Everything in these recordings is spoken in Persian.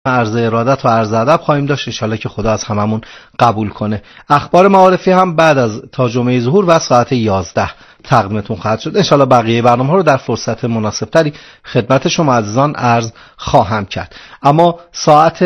عرض ارادت و عرض ادب خواهیم داشت، ان شاءالله که خدا از هممون قبول کنه. اخبار معارفی هم بعد از تا جمعه ظهور و ساعت 11 تقدیمتون خواهد شد. ان شاءالله بقیه برنامه‌ها رو در فرصت مناسبتری خدمت شما عزیزان عرض خواهم کرد. اما ساعت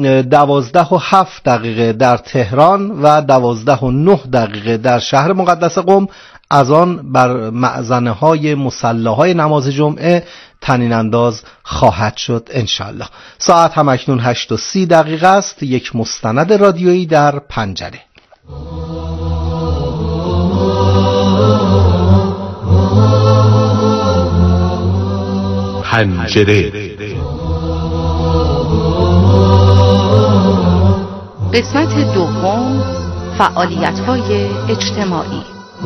12:07 در تهران و 12:09 در شهر مقدس قم از آن بر مأذنه‌های مصلاهای نماز جمعه طنین انداز خواهد شد انشالله. ساعت هم اکنون 8:30 است. یک مستند رادیویی در پنجره. پنجره قسمت دوم، فعالیت‌های اجتماعی.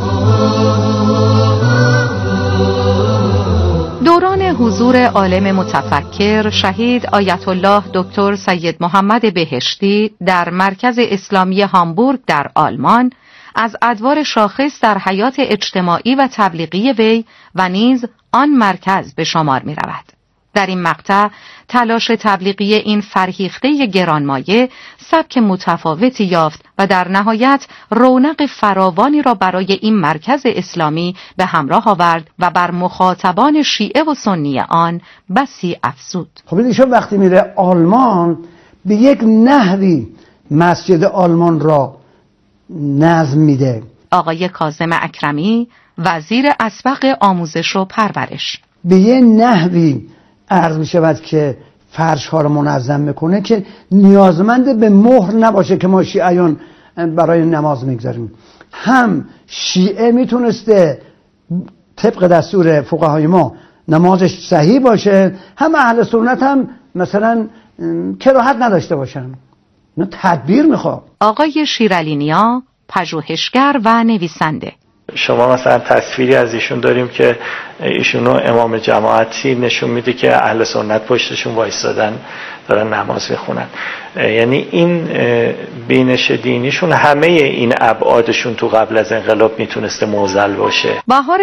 دوران حضور عالم متفکر شهید آیت الله دکتر سید محمد بهشتی در مرکز اسلامی هامبورگ در آلمان از ادوار شاخص در حیات اجتماعی و تبلیغی وی و نیز آن مرکز به شمار می رود. در این مقطع تلاش تبلیغی این فرهیخته گرانمایه سبک متفاوتی یافت و در نهایت رونق فراوانی را برای این مرکز اسلامی به همراه آورد و بر مخاطبان شیعه و سنی آن بسی افزود. خب ایشون وقتی میره آلمان به یک نحوی مسجد آلمان را نظم میده. آقای کاظم اکرمی، وزیر اسبق آموزش و پرورش، به یه نحوی عرض می شود که فرش ها رو منظم میکنه که نیازمند به مهر نباشه که ما شیعیان برای نماز میگذاریم. هم شیعه میتونسته طبق دستور فقهای ما نمازش صحیح باشه، هم اهل سنت هم مثلا کراهت نداشته باشن. نه تدبیر میخواد. آقای شیرعلی نیا، پژوهشگر و نویسنده. شما مثلا تصویری از ایشون داریم که ایشونو امام جماعتی نشون میده که اهل سنت پشتشون وایسادن دارن نماز میخونن. یعنی این بینش دینیشون همه این ابعادشون تو قبل از انقلاب میتونسته معضل باشه. بهار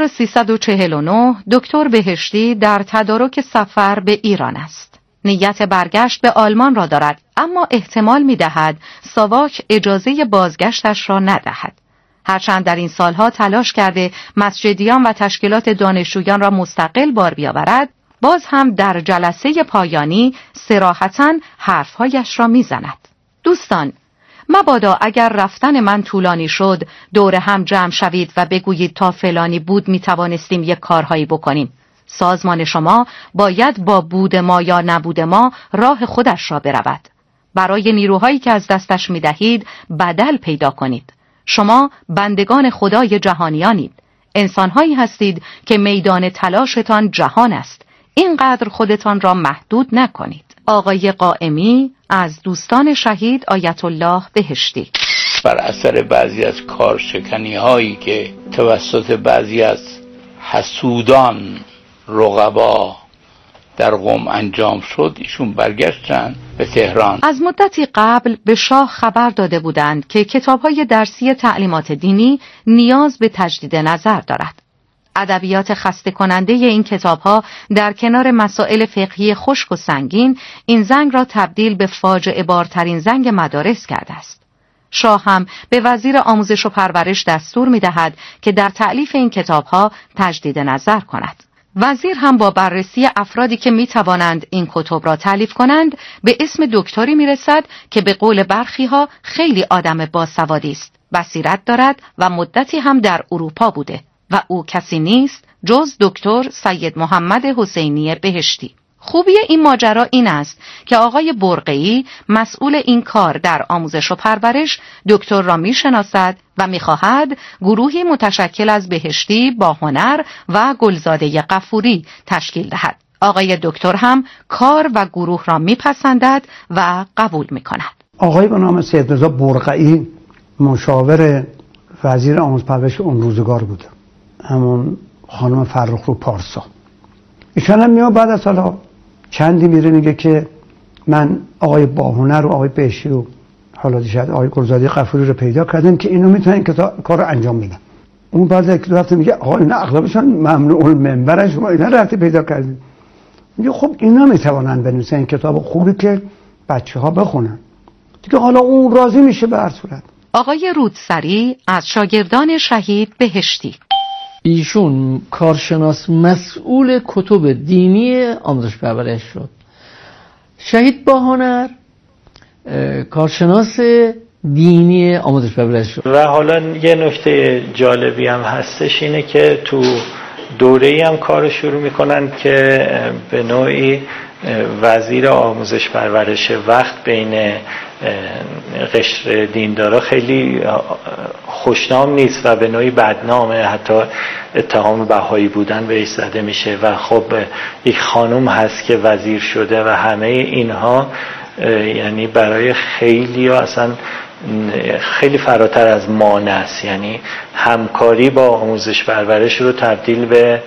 1349 دکتر بهشتی در تدارک سفر به ایران است. نیت برگشت به آلمان را دارد، اما احتمال میدهد ساواک اجازه بازگشتش را ندهد. هرچند در این سالها تلاش کرده مسجدیان و تشکیلات دانشجویان را مستقل بار بیاورد، باز هم در جلسه پایانی صراحتاً حرفهایش را میزند. دوستان، مبادا اگر رفتن من طولانی شد دور هم جمع شوید و بگویید تا فلانی بود میتوانستیم یک کارهایی بکنیم. سازمان شما باید با بود ما یا نبود ما راه خودش را برود. برای نیروهایی که از دستش میدهید بدل پیدا کنید. شما بندگان خدای جهانیانید. انسانهایی هستید که میدان تلاشتان جهان است. اینقدر خودتان را محدود نکنید. آقای قائمی از دوستان شهید آیت الله بهشتی. بر اثر بعضی از کارشکنی هایی که توسط بعضی از حسودان رقبا در قم انجام شد، ایشون برگشتن به تهران. از مدتی قبل به شاه خبر داده بودند که کتاب‌های درسی تعلیمات دینی نیاز به تجدید نظر دارد. ادبیات خسته کننده این کتاب‌ها در کنار مسائل فقهی خشک و سنگین این زنگ را تبدیل به فاجعه بارترین زنگ مدارس کرده است. شاه هم به وزیر آموزش و پرورش دستور می‌دهد که در تألیف این کتاب‌ها تجدید نظر کند. وزیر هم با بررسی افرادی که می توانند این کتب را تألیف کنند به اسم دکتری می رسد که به قول برخی ها خیلی آدم باسوادی است، بصیرت دارد و مدتی هم در اروپا بوده و او کسی نیست جز دکتر سید محمد حسینی بهشتی. خوبی این ماجرا این است که آقای برقعی مسئول این کار در آموزش و پرورش دکتر را میشناسد و میخواهد گروهی متشکل از بهشتی با هنر و گلزاده غفوری تشکیل دهد. آقای دکتر هم کار و گروه را میپسندد و قبول میکند. آقای به نام سید رضا برقعی مشاور وزیر آموزش و پرورش اون روزگار بود، همون خانم فرخرو پارسا. ایشان هم میاد بعد از سالا چندی میره میگه که من آقای باهنر و آقای بهشتی و حالا دیشب آقای گلزاده غفوری رو پیدا کردم که اینو میتونن که کار رو انجام بدن. اون بعد از دو هفته میگه آقا اینا اغلبشون ممنوع المنبرن، شما اینا رفتی پیدا کردین. میگه خب اینا میتوانن بنویسن کتاب خوبی که بچه ها بخونن دیگه. حالا اون راضی میشه به هر صورت. آقای رودسری از شاگردان شهید بهشتی: ایشون کارشناس مسئول کتب دینی آموزش پرورش شد. شهید باهنر کارشناس دینی آموزش پرورش شد. و حالا یه نکته جالبی هم هستش اینه که تو دوره‌ای هم کار شروع میکنن که به نوعی وزیر آموزش پرورش وقت بین قشر دیندارا خیلی خوشنام نیست و به نوعی بدنامه، حتی اتهام بهایی بودن بهش زده میشه و خب یک خانم هست که وزیر شده و همه اینها یعنی برای خیلی ها اصلا خیلی فراتر از مانع است، یعنی همکاری با آموزش پرورش رو تبدیل به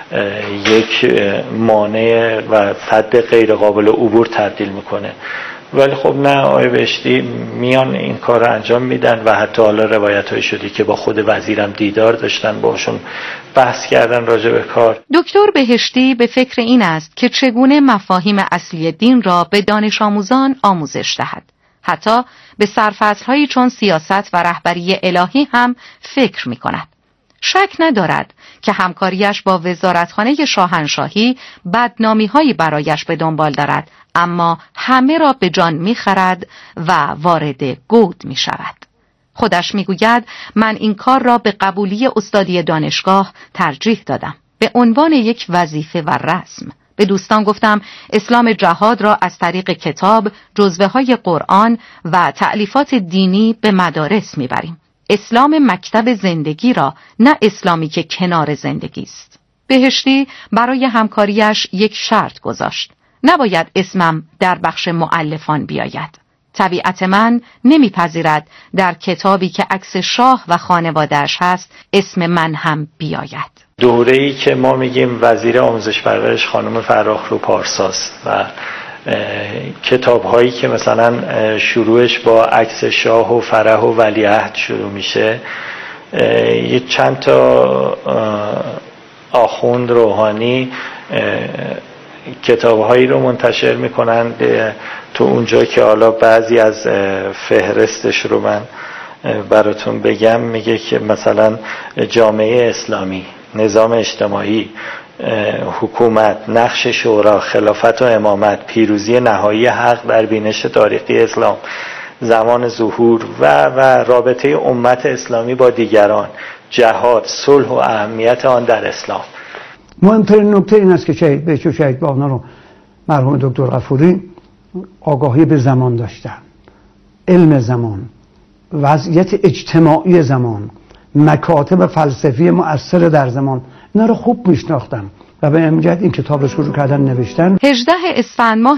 یک مانع و سد غیر قابل عبور تبدیل میکنه. ولی خب نه، آقای بهشتی میان این کار رو انجام میدن و حتی حالا روایت های شدی که با خود وزیرم دیدار داشتن، باشون بحث کردن راجع به کار. دکتر بهشتی به فکر این است که چگونه مفاهیم اصلی دین را به دانش آموزان آموزش دهد. حتی به سرفصل‌هایی چون سیاست و رهبری الهی هم فکر می‌کند. شک ندارد که همکاریش با وزارتخانه شاهنشاهی بدنامی‌هایی برایش به دنبال دارد، اما همه را به جان می‌خرد و وارد گود می‌شود. خودش می‌گوید من این کار را به قبولی استادی دانشگاه ترجیح دادم به عنوان یک وظیفه و رسم. به دوستان گفتم اسلام جهاد را از طریق کتاب، جزوه‌های قرآن و تألیفات دینی به مدارس میبریم. اسلام مکتب زندگی را، نه اسلامی که کنار زندگی است. بهشتی برای همکاریش یک شرط گذاشت: نباید اسمم در بخش مؤلفان بیاید. طبیعت من نمیپذیرد در کتابی که عکس شاه و خانواده‌اش هست اسم من هم بیاید. دوره‌ای که ما میگیم وزیر آموزش پرورش خانم فراخرو پارساست و کتاب‌هایی که مثلا شروعش با عکس شاه و فرح و ولیعهد شروع میشه، یه چند تا آخوند روحانی کتاب‌هایی رو منتشر میکنن تو اونجا که حالا بعضی از فهرستش رو من براتون بگم. میگه که مثلا جامعه اسلامی، نظام اجتماعی، حکومت، نقش شورا، خلافت و امامت، پیروزی نهایی حق در بینش تاریخی اسلام، زمان ظهور و رابطه امت اسلامی با دیگران، جهاد، صلح و اهمیت آن در اسلام. مهمترین نکته این است که شهید باهنر رو مرحوم دکتر غفوری آگاهی به زمان داشتن، علم زمان، وضعیت اجتماعی زمان، مکاتب فلسفی مؤثر در زمان، اینا رو خوب میشناختن و به امجد این کتاب رو شروع کردن نوشتن. 18 اسفند ماه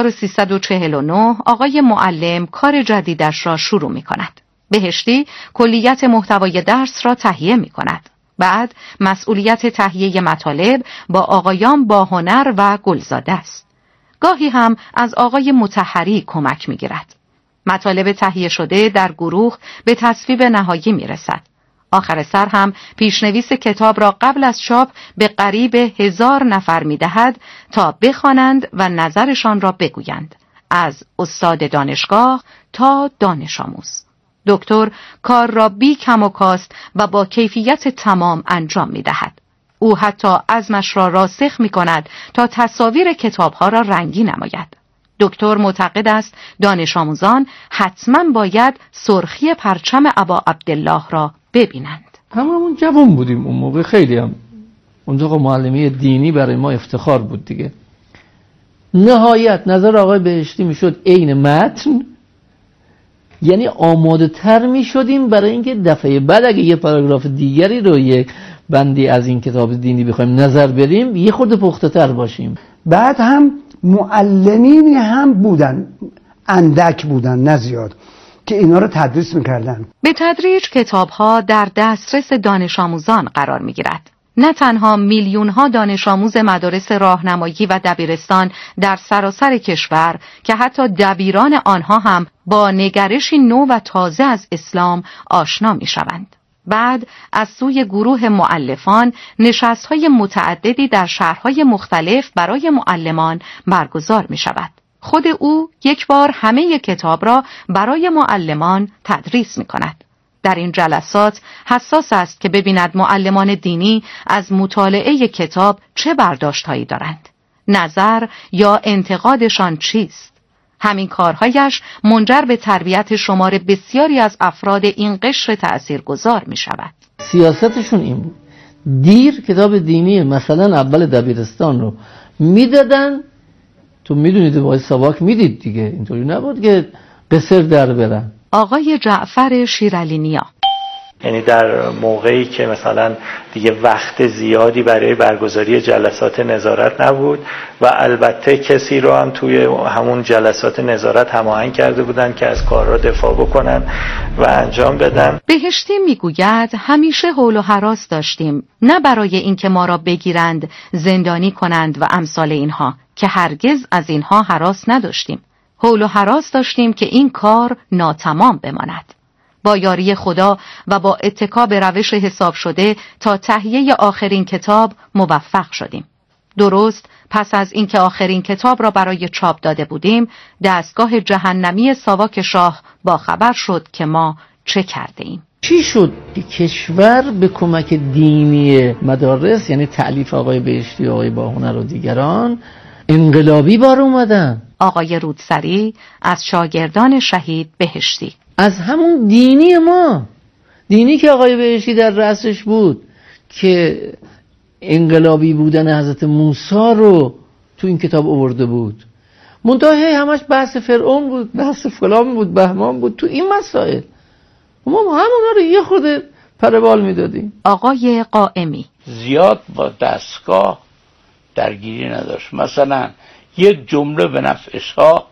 1349 آقای معلم کار جدیدش را شروع می کند. بهشتی کلیت محتوای درس را تهیه می کند. بعد مسئولیت تهیه مطالب با آقایان باهنر و گلزاده است. گاهی هم از آقای مطهری کمک می گیرد. مطالب تهیه شده در گروه به تصویب نهایی می رسد. آخر سر هم پیشنویس کتاب را قبل از چاپ به قریب 1000 نفر می دهد تا بخوانند و نظرشان را بگویند، از استاد دانشگاه تا دانش آموز. دکتر کار را بی کم و کاست و با کیفیت تمام انجام می دهد. او حتی عزمش را راسخ می کند تا تصاویر کتابها را رنگی نماید. دکتر معتقد است دانش آموزان حتما باید سرخی پرچم ابا عبدالله را ببینند. همون جوان بودیم اون موقع، خیلی هم اونجا معلمی دینی برای ما افتخار بود دیگه. نهایت نظر آقای بهشتی میشد عین متن، یعنی آماده تر می شدیم برای اینکه دفعه بعد اگه یه پاراگراف دیگری رو یک بندی از این کتاب دینی بخوایم نظر بریم یه خورده پخته تر باشیم. بعد هم معلمینی هم بودن، اندک بودن نه زیاد، که اینا رو تدریس میکردن. به تدریج کتاب‌ها در دسترس دانش آموزان قرار میگیرد. نه تنها میلیون‌ها دانش آموز مدارس راهنمایی و دبیرستان در سراسر کشور که حتی دبیران آنها هم با نگرشی نو و تازه از اسلام آشنا می‌شوند. بعد از سوی گروه مؤلفان نشست‌های متعددی در شهرهای مختلف برای معلمان برگزار می‌شود. خود او یک بار همه کتاب را برای معلمان تدریس می کند. در این جلسات حساس است که ببیند معلمان دینی از مطالعه کتاب چه برداشت‌هایی دارند. نظر یا انتقادشان چیست؟ همین کارهایش منجر به تربیت شمار بسیاری از افراد این قشر تأثیرگذار می شود. سیاستشون این بود، دیر کتاب دینی مثلا اول دبیرستان رو میدادن. تو میدونید وای ساواک میدید دیگه، اینطوری نبود که قصر در برن. آقای جعفر شیرعلی، یعنی در موقعی که مثلا دیگه وقت زیادی برای برگزاری جلسات نظارت نبود و البته کسی رو هم توی همون جلسات نظارت هماهنگ کرده بودن که از کار را دفاع بکنن و انجام بدن. بهشتی میگوید همیشه حول و هراس داشتیم، نه برای اینکه ما را بگیرند زندانی کنند و امثال اینها، که هرگز از اینها هراس نداشتیم. حول و هراس داشتیم که این کار ناتمام بماند. با یاری خدا و با اتکا به روش حساب شده تا تهیه آخرین کتاب موفق شدیم. درست پس از اینکه آخرین کتاب را برای چاپ داده بودیم، دستگاه جهنمی ساواک شاه با خبر شد که ما چه کرده ایم. چی شد که کشور به کمک دینی مدارس، یعنی تألیف آقای بهشتی، آقای باهنر و دیگران، انقلابی بار اومدن؟ آقای رودسری از شاگردان شهید بهشتی، از همون دینی ما، دینی که آقای بهشتی در رأسش بود، که انقلابی بودن حضرت موسی رو تو این کتاب آورده بود. منتهی همش بحث فرعون بود، بحث فلان بود، بهمان بود. تو این مسائل ما همونا رو یه خورده پربال میدادیم. آقای قائمی زیاد با دستگاه درگیری نداشت. مثلا یک جمله به نفع شاه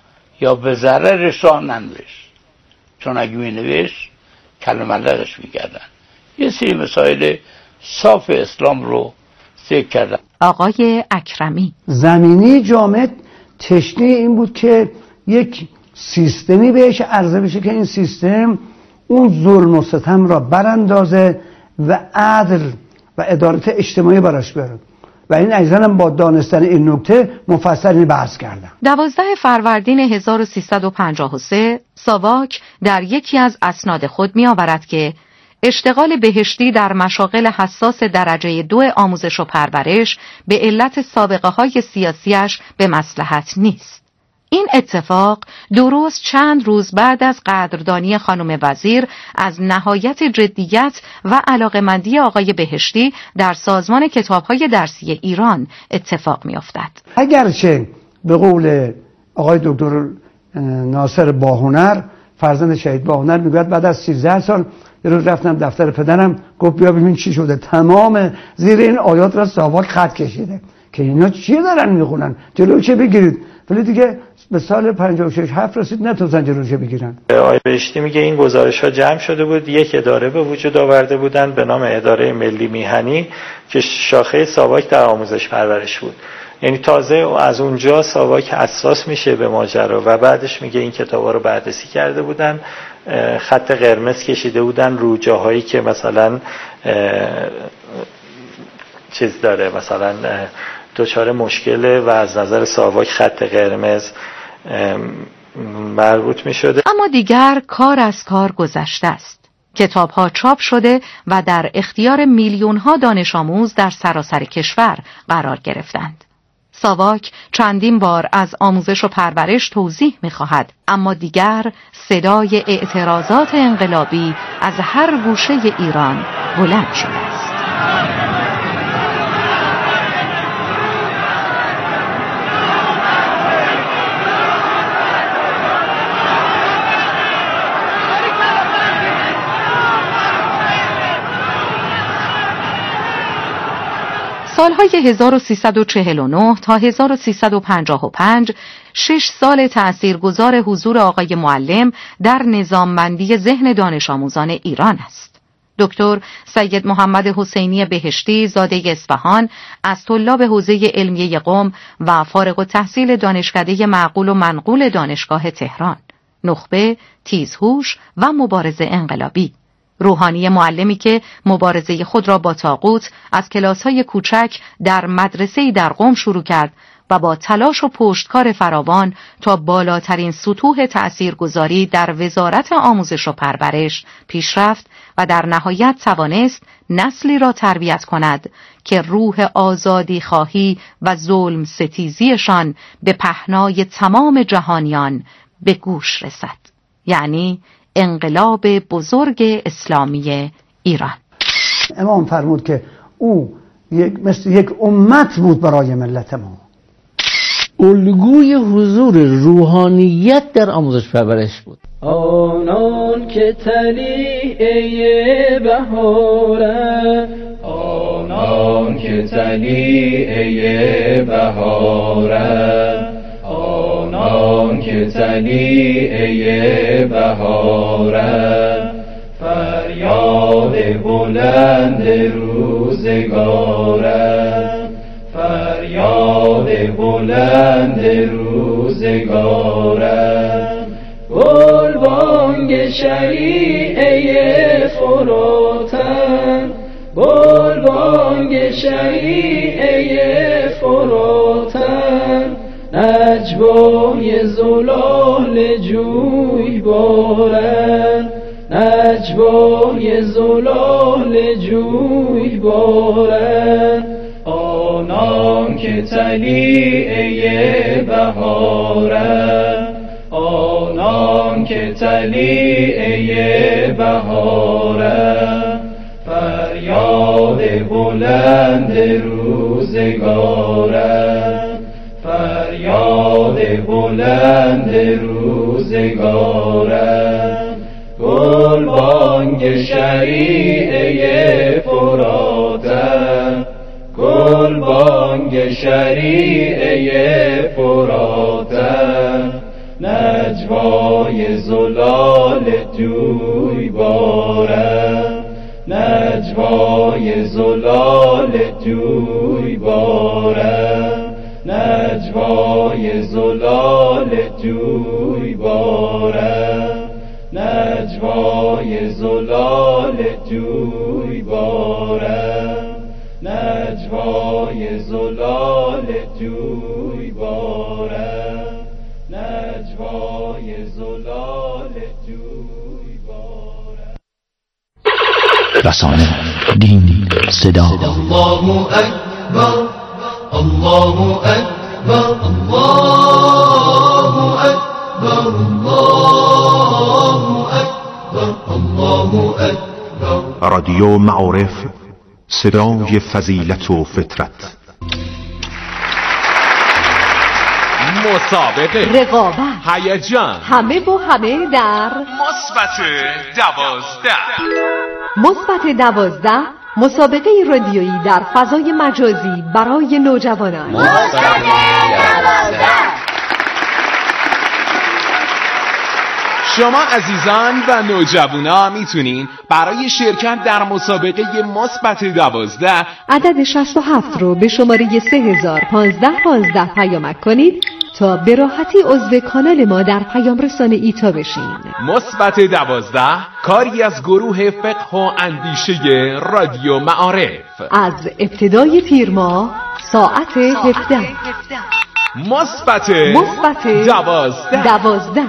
یا به ضرر شاه ننوشت، چون اگه می نوشت کلمه لغش می کردن. یه سری مسائل صاف اسلام رو ذکر کردن. آقای اکرمی، زمینی جامعه تشنه این بود که یک سیستمی بهش عرضه بشه که این سیستم اون ظلم و ستم را براندازه و عدل و عدالت اجتماعی براش بیاره و این ایضاً با دانستن این نکته مفصل بحث کردم. 12 فروردین 1353 ساواک در یکی از اسناد خود می آورد که اشتغال بهشتی در مشاغل حساس درجه 2 آموزش و پرورش به علت سابقه های سیاسیش به مصلحت نیست. این اتفاق درست چند روز بعد از قدردانی خانم وزیر از نهایت جدیت و علاقمندی آقای بهشتی در سازمان کتاب‌های درسی ایران اتفاق می‌افتد. اگرچه به قول آقای دکتر ناصر باهنر، فرزند شهید باهنر، میگوید بعد از 13 سال یه روز رفتم دفتر پدرم، گفت بیا ببین چی شده، تمام زیر این آیات را ساواک خط کشیده که اینا چی دارن میخونن، جلو چه بگیرید. ولی دیگه به سال 56-7 رسید نتونستن جلوشه بگیرن. آقای بهشتی میگه این گزارش‌ها جمع شده بود، یک اداره به وجود آورده بودن به نام اداره ملی میهنی که شاخه ساواک در آموزش پرورش بود. یعنی تازه از اونجا ساواک حساس میشه به ماجرا و بعدش میگه این کتابا رو بررسی کرده بودن، خط قرمز کشیده بودن رو جاهایی که مثلا چیز داره، مثلا دچار مشکله و از نظر ساواک خط قرمز مربوط می شده. اما دیگر کار از کار گذشته است. کتاب‌ها چاپ شده و در اختیار میلیون‌ها دانش آموز در سراسر کشور قرار گرفتند. ساواک چندین بار از آموزش و پرورش توضیح می‌خواهد، اما دیگر صدای اعتراضات انقلابی از هر گوشه ایران بلند شده است. سالهای 1349 تا 1355 6 سال تأثیرگذار حضور آقای معلم در نظاممندی ذهن دانش آموزان ایران است. دکتر سید محمد حسینی بهشتی زاده اصفهان از طلاب حوزه علمیه قم و فارغ التحصیل دانشکده معقول و منقول دانشگاه تهران، نخبه، تیزهوش و مبارز انقلابی. روحانی معلمی که مبارزه خود را با طاغوت از کلاس‌های کوچک در مدرسه‌ای در قم شروع کرد و با تلاش و پشتکار فراوان تا بالاترین سطوح تأثیرگذاری در وزارت آموزش و پرورش پیش رفت و در نهایت توانست نسلی را تربیت کند که روح آزادی خواهی و ظلم ستیزیشان به پهنای تمام جهانیان به گوش رسد. یعنی انقلاب بزرگ اسلامی ایران. امام فرمود که او مثل یک امت بود برای ملت ما. الگوی حضور روحانیت در آموزش پرورش بود. آنان که طلیعه بهارند، آنان که طلیعه بهارند، آنان که طلیعه بهارند، فریاد بلند روزگارند، فریاد بلند روزگارند. گلبانگ شریعه فراتند، گلبانگ شریعه فراتند، نجوای زلال جوی بارند، نجوای زلال جوی بارند. آنان که طلیعه بهارند، آنان که طلیعه بهارند، فریاد بلند روزگارند، فریاد بلند روزگارند. گلبانگ شریعه فراتند، گلبانگ شریعه فراتند، نجوای زلال جوی بارند، نجوای زلال جوی بارند، نجوای زلال جوی بارند، نجوای زلال جوی بارند، نجوای زلال جوی بارند، نجوای زلال جوی بارند. رسانه، دین، صدا. الله اکبر، الله اکبر، الله اکبر، الله اکبر، الله اکبر. رادیو معارف، صدای فضیلت و فطرت. مسابقه، رقابت، هیجان، همه و همه در مثبت 12. مثبت 12 مسابقه رادیویی در فضای مجازی برای نوجوانان. مثبت 12. شما عزیزان و نوجوانان میتونین برای شرکت در مسابقه مثبت 12 عدد 67 رو به شماره 301515 پیامک کنید تا به راحتی عضو کانال ما در پیام رسانه ایتا بشین. مثبت 12 کاری از گروه فقه و اندیشه رادیو معارف از ابتدای تیر ماه ساعت 17. مثبت 12.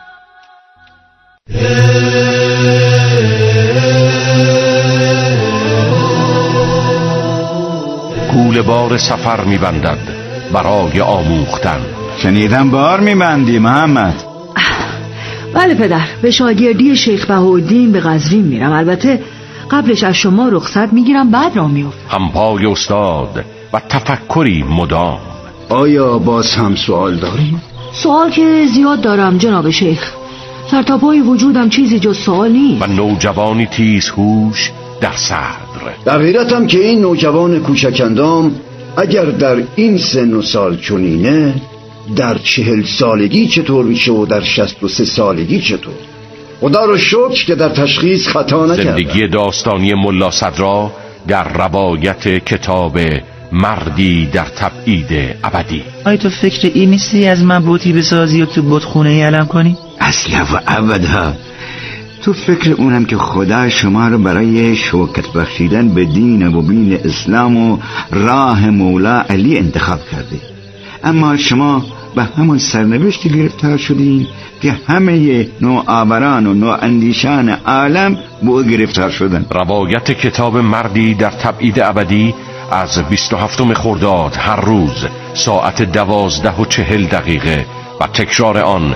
گول بار سفر می‌بندد برای آموختن. شنیدم بار می‌بندی محمد؟ بله پدر، به شاگردی شیخ بهاءالدین به قزوین میرم. البته قبلش از شما رخصت میگیرم، بعد راه میافتم. همپای استاد و تفکری مدام. آیا باز هم سوال داری؟ سوال که زیاد دارم جناب شیخ، سرتاپای وجودم چیزی جز سوال نیست. و نوجوانی تیزهوش در صدر. در غیرتم که این نوجوان کوچکندام اگر در این سن و سال چنینه، در 40 سالگی چطور میشه و در 63 سالگی چطور؟ خدا رو شکر که در تشخیص خطا نکردم. زندگی داستانی ملا صدرا در روایت کتاب مردی در تبعید ابدی. آیا تو فکر این نیستی از من بوتی بسازی و تو بتخونه ای علم کنی؟ اصلا و ابدا. تو فکر اونم که خدا شما رو برای شوکت بخشیدن به دین و بین اسلام و راه مولا علی انتخاب کرده. اما شما به همان سرنوشتی گرفتار شدین که همه نوآوران و نواندیشان عالم به او گرفتار شدن. روایت کتاب مردی در تبعید ابدی از 27 خرداد هر روز ساعت 12:40 و تکرار آن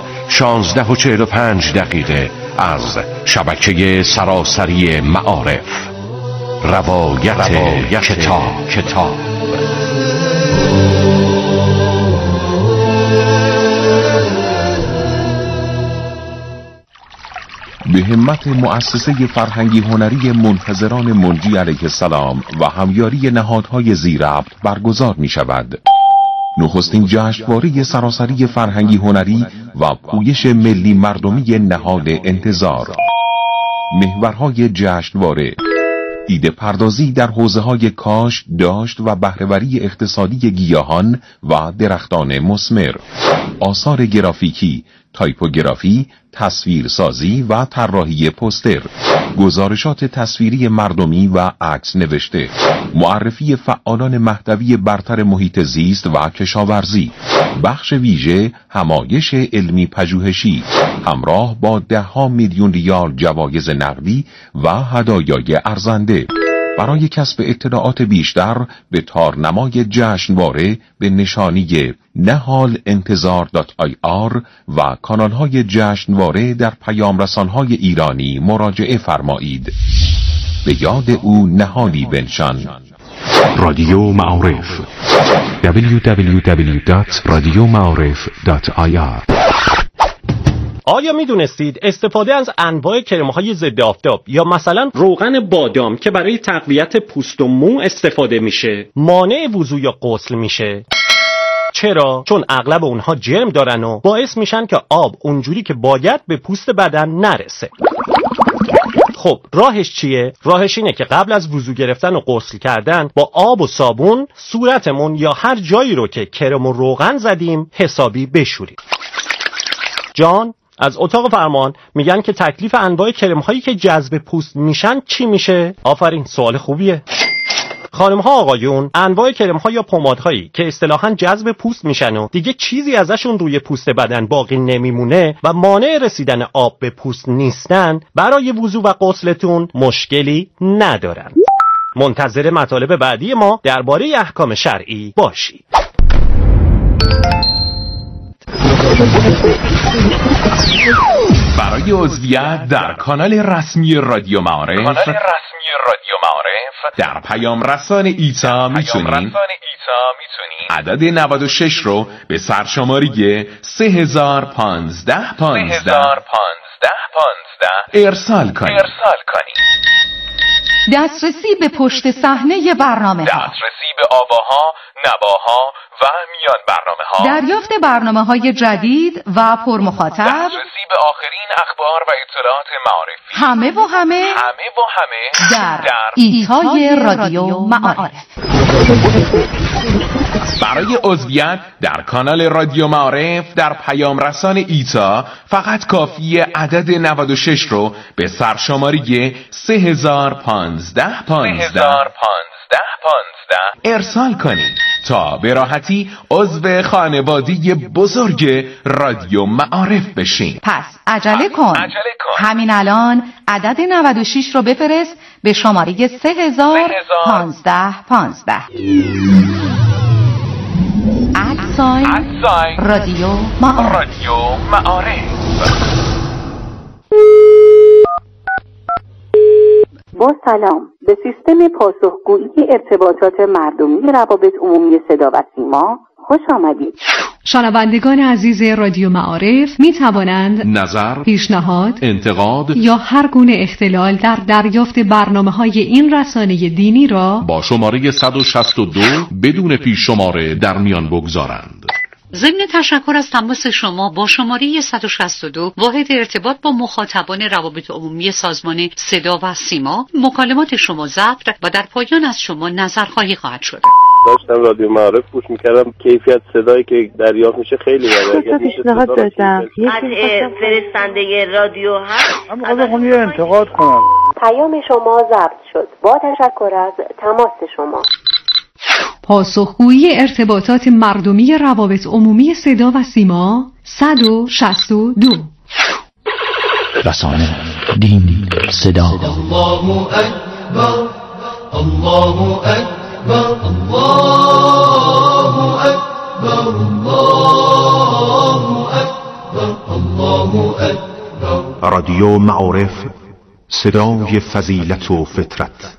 16:45 از شبکه سراسری معارف. روایت کتاب. به همت مؤسسه فرهنگی هنری منتظران منجی علیه السلام و همیاری نهادهای زیرربط برگزار می شود. نخستین جشنواره سراسری فرهنگی هنری و پویش ملی مردمی نهاد انتظار. محورهای جشنواره: ایده پردازی در حوزه‌های کاش، داشت و بهره‌وری اقتصادی گیاهان و درختان مثمر، آثار گرافیکی، تایپوگرافی، تصویرسازی و طراحی پوستر، گزارشات تصویری مردمی و عکس نوشته، معرفی فعالان مهدوی برتر محیط زیست و کشاورزی، بخش ویژه همایش علمی پژوهشی همراه با 10 میلیون ریال جوایز نقدی و هدایای ارزنده. برای کسب اطلاعات بیشتر به تارنمای جشنواره به نشانی nehalentezar.ir و کانالهای جشنواره در پیامرسانهای ایرانی مراجعه فرمایید. به یاد او نهالی بنشان. رادیو معارف www.radiomaarif.ir. آیا میدونستید استفاده از انواع کرم‌های ضد آفتاب یا مثلا روغن بادام که برای تقویت پوست و مو استفاده میشه مانع وضو یا غسل میشه؟ چرا؟ چون اغلب اونها جرم دارن و باعث میشن که آب اونجوری که باید به پوست بدن نرسه. خب راهش چیه؟ راهش اینه که قبل از وضو گرفتن و غسل کردن با آب و صابون صورتمون یا هر جایی رو که کرم و روغن زدیم حسابی بشوریم. جان از اتاق فرمان میگن که تکلیف انواع کرم هایی که جذب پوست میشن چی میشه؟ آفرین، سوال خوبیه. خانم ها آقایون، انواع کرم ها یا پماد هایی که اصطلاحاً جذب پوست میشن و دیگه چیزی ازشون روی پوست بدن باقی نمیمونه و مانع رسیدن آب به پوست نیستن، برای وضو و غسلتون مشکلی ندارن. منتظر مطالب بعدی ما درباره احکام شرعی باشید. برای عضویت در کانال رسمی رادیو معارف در پیام رسان ایتا میتونین عدد 96 رو به سرشماری 3015 ارسال کنید. دسترسی به پشت صحنه برنامه‌ها، دسترسی به آواها، نواها و میان برنامه‌ها، دریافت برنامه‌های جدید و پرمخاطب، دسترسی به آخرین اخبار و اطلاعات معارفی، همه در ایتای رادیو معارف. برای عضویت در کانال رادیو معارف در پیام رسان ایتا فقط کافیه عدد 96 رو به سرشماری 3015 ارسال کنید تا به راحتی عضو خانواده بزرگ رادیو معارف بشین. پس عجله کن. همین الان عدد 96 رو بفرست به شماره 3015 رادیو معارف. با سلام، به سیستم پاسخگویی ارتباطات مردمی روابط عمومی صدا و سیما خوش آمدید. شنوندگان عزیز رادیو معارف می توانند نظر، پیشنهاد، انتقاد یا هر گونه اختلال در دریافت برنامه‌های این رسانه دینی را با شماره 162 بدون پیش شماره در میان بگذارند. ضمن تشکر از تماس شما با شماره 162 واحد ارتباط با مخاطبان روابط عمومی سازمان صدا و سیما، مکالمات شما ضبط و در پایان از شما نظرخواهی خواهد شد. داشتم رادیو معارف گوش میکردم، کیفیت صدایی که دریافت میشه خیلی بده. پیشنهاد داشتم فرستنده رادیو هست. من یه انتقاد کنم. پیام شما ضبط شد. با تشکر از تماس شما. پاسخگویی ارتباطات مردمی روابط عمومی صدا و سیما 162. رسانه، دین، صدا. الله اکبر، الله اکبر، الله اکبر، الله اکبر، الله اکبر. رادیو معارف، صدای فضیلت و فطرت.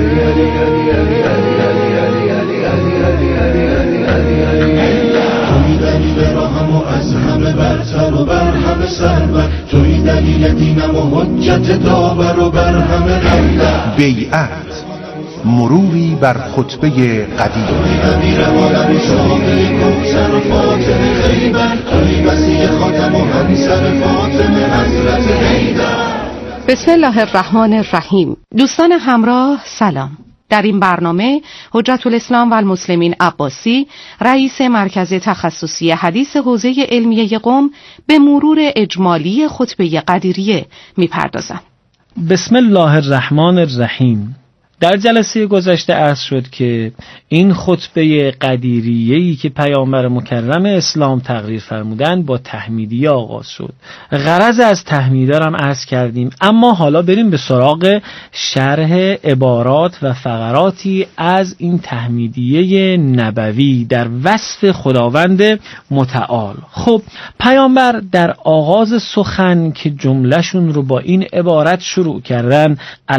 از همه برتر و بر همه سرور، توی دلیل دینم و حجت داور و بر همه غیرت. بیعت، مروری بر خطبه قدیم. توی امیر عالم شامل کوثر و فاطمه خیبر، توی مسیح خاتم و همسر فاطمه حضرت حیدر. بسم الله الرحمن الرحیم. دوستان همراه سلام. در این برنامه حجت الاسلام و المسلمین عباسی، رئیس مرکز تخصصی حدیث حوزه علمیه قم، به مرور اجمالی خطبه قدیریه میپردازند. بسم الله الرحمن الرحیم. در جلسه گذشته عرض شد که این خطبه قدیریه‌ای که پیامبر مکرم اسلام تقریر فرمودند با تحمیدیه آغاز شد. غرض از تحمیدیه را هم عرض کردیم، اما حالا بریم به سراغ شرح عبارات و فقراتی از این تحمیدیه نبوی در وصف خداوند متعال. خب پیامبر در آغاز سخن که جملهشون رو با این عبارت شروع کردن: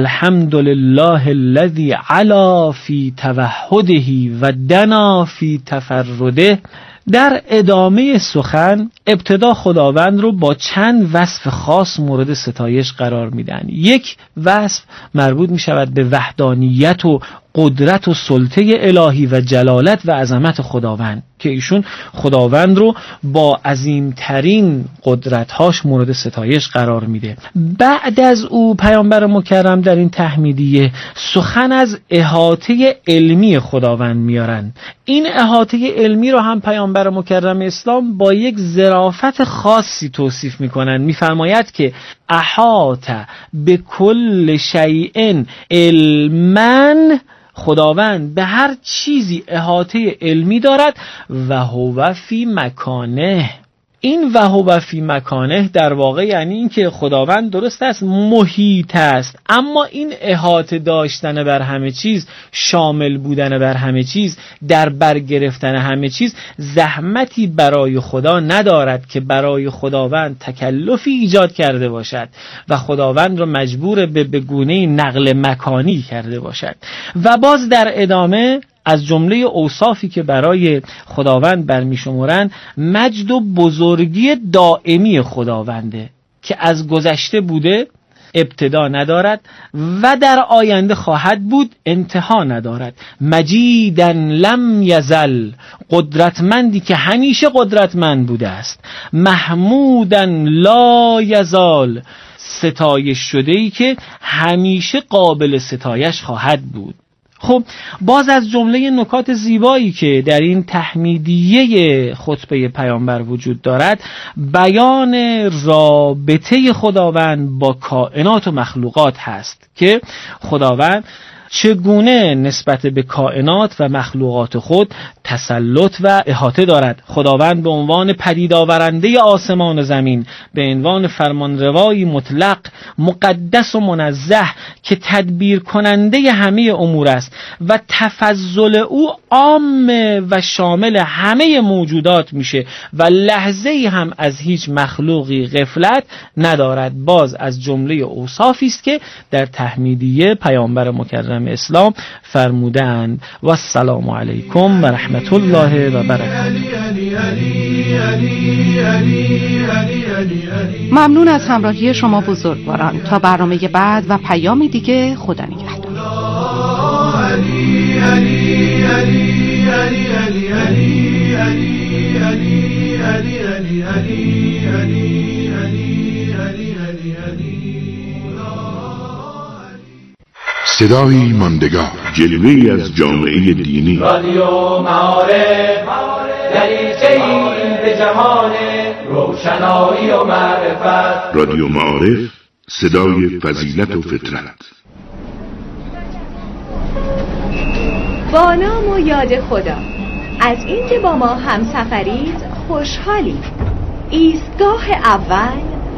الحمدلله الذی علا فی توحده و دنا فی تفرده، در ادامه سخن ابتدا خداوند رو با چند وصف خاص مورد ستایش قرار میدن. یک وصف مربوط می شود به وحدانیت و قدرت و سلطه الهی و جلالت و عظمت خداوند که ایشون خداوند رو با عظیمترین قدرت‌هاش مورد ستایش قرار میده. بعد از او پیامبر مکرم در این تحمیدیه سخن از احاطه علمی خداوند میارن. این احاطه علمی رو هم پیامبر مکرم اسلام با یک ظرافت خاصی توصیف میکنن. میفرماید که احاطه به کل شیء علما، خداوند به هر چیزی احاطه علمی دارد و هو فی مکانه. این و هو فی مکانه در واقع یعنی این که خداوند درست است محیط است، اما این احاطه داشتن بر همه چیز، شامل بودن بر همه چیز، در بر گرفتن همه چیز زحمتی برای خدا ندارد که برای خداوند تکلفی ایجاد کرده باشد و خداوند را مجبور به گونه نقل مکانی کرده باشد. و باز در ادامه از جمله اوصافی که برای خداوند برمی‌شمرند مجد و بزرگی دائمی خداونده که از گذشته بوده، ابتدا ندارد و در آینده خواهد بود، انتها ندارد. مجیدن لم یزل، قدرتمندی که همیشه قدرتمند بوده است. محمودن لا یزال، ستایش شده‌ای که همیشه قابل ستایش خواهد بود. خب باز از جمله نکات زیبایی که در این تحمیدیه خطبه پیامبر وجود دارد بیان رابطه خداوند با کائنات و مخلوقات هست که خداوند چگونه نسبت به کائنات و مخلوقات خود تسلط و احاطه دارد. خداوند به عنوان پدید آورنده آسمان و زمین، به عنوان فرمانروایی مطلق، مقدس و منزه که تدبیر کننده همه امور است و تفضل او عام و شامل همه موجودات میشه و لحظه‌ای هم از هیچ مخلوقی غفلت ندارد. باز از جمله اوصافی است که در تحمیدیه پیامبر مکرم اسلام فرمودند: و السلام علیکم و رحمت الله و برکاته. ممنون از همراهی شما بزرگواران. تا برنامه بعد و پیام دیگه، خدا نگهدار. صدایی ماندگار، جلوه‌ای از جامعه دینی. رادیو معارف، دریچه‌ای به جهان روشنایی و معرفت. رادیو معارف، صدای فضیلت و فطرت. با نام و یاد خدا، از اینکه با ما همسفرید خوشحالید. ایستگاه اول